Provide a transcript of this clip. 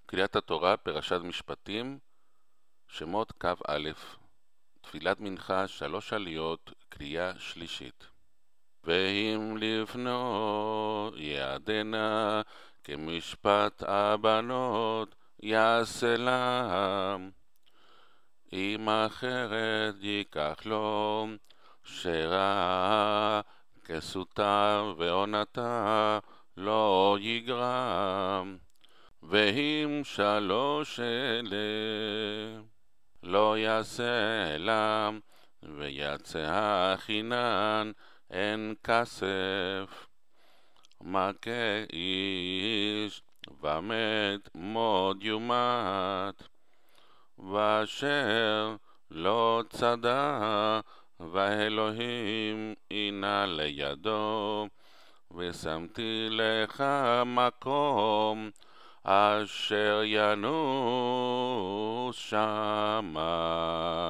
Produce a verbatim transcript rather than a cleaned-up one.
קריאת התורה, פרשת משפטים, שמות קו א', תפילת מנחה, שלוש עליות, קריאה שלישית. ואם לבנו יעדנה כמשפט הבנות יעשה להם, אם אחרת ייקח לו שרע כסותה ועונתה לא יגרם. ואם שלוש אלה לא יעשה לה ויצא החינן אין כסף, מכה איש ומת מות יומת, ואשר לא צדה והאלוהים אינה לידו, ושמתי לך מקום אשר ינוס שמה.